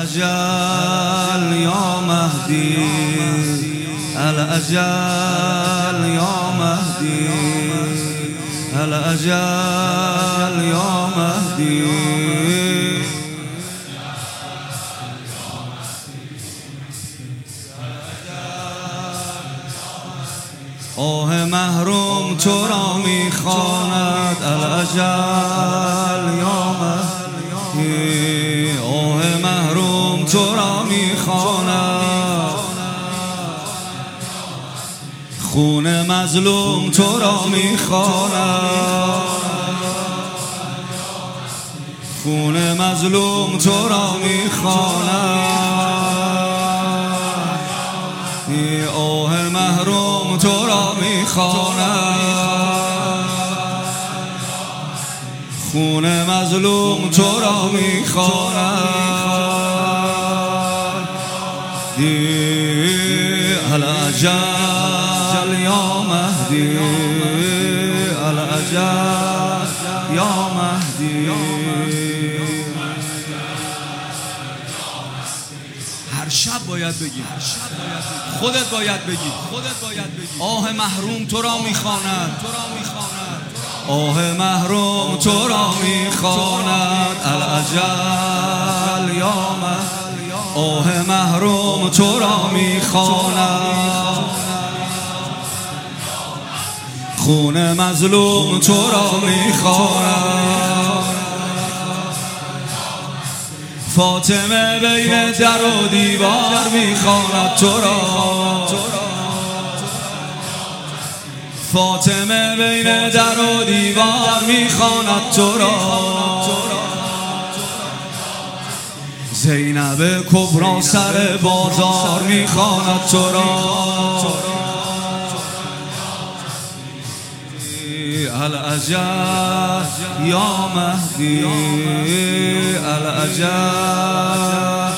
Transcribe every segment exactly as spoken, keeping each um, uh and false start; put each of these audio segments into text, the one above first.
الأجل يا مهدي الأجل يا مهدي الأجل يا مهدي آه محروم تو را میخواند الأجل یا مهدی آه محروم تو را میخواند خون مظلوم تو را میخواند خون مظلوم تو را میخواند آه محروم تو را میخواند خون مظلوم تو را میخواند الأجل یا مهدی الأجل یا مهدی هر شب باید بگی خودت باید بگی آه محروم تو را میخواند آه محروم تو را میخواند الأجل یا مهدی آه محروم تو را میخواند خون مظلوم تو را میخواند فاطمه بین در و دیوار میخواند تو را فاطمه بین در و دیوار میخواند تو را زینب کبری سر بازار میخواند تو را الأجل یا مهدی الأجل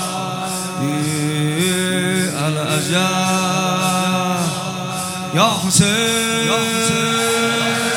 الأجل یا حسین